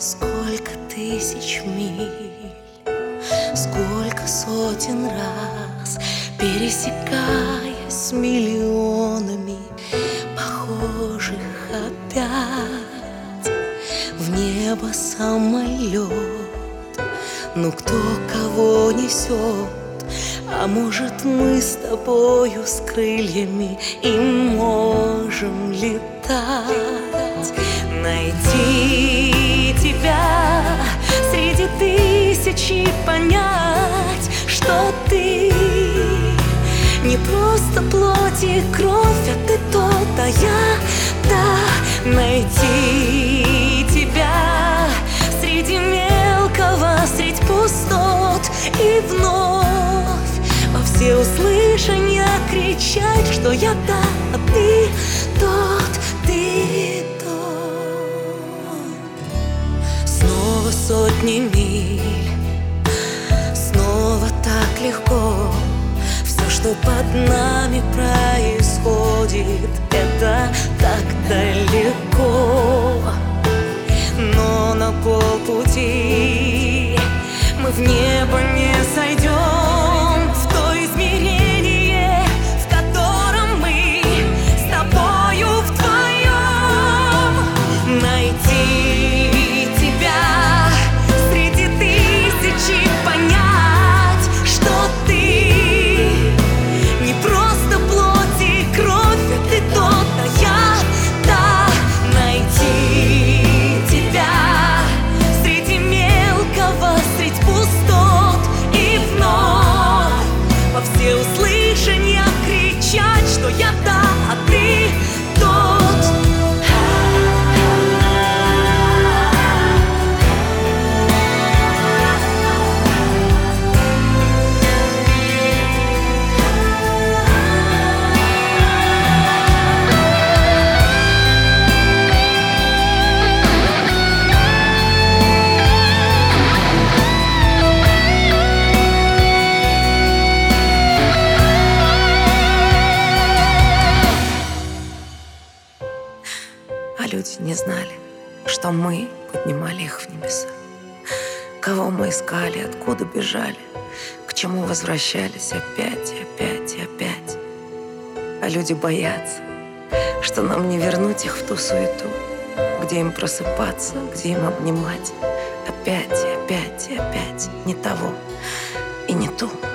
Сколько тысяч миль, сколько сотен раз, пересекаясь с миллионами похожих опять в небо самолет. Ну кто кого несет? А может, мы с тобою с крыльями и можем летать, найти тебя среди тысячи, понять, что ты не просто плоть и кровь, а ты тот, а я, да, найти тебя среди мелкого, средь пустот и вновь во всеуслышание кричать, что я да, а ты тот, ты тот. Снова сотни миль, снова так легко. Все, что под нами происходит, это так далеко. Но на полпути мы в небо не сойдем, в то измерение, в котором мы с тобою вдвоем. Найти тебя среди тысячи, понять, что ты не просто плоть и кровь, а ты тот, а я, да, найти тебя среди мелкого, средь пустот и вновь во всеуслышание кричать, что я да, а ты тот. А люди не знали, что мы поднимали их в небеса. Кого мы искали, откуда бежали, к чему возвращались опять и опять и опять. А люди боятся, что нам не вернуть их в ту суету, где им просыпаться, где им обнимать опять и опять и опять не того и не ту.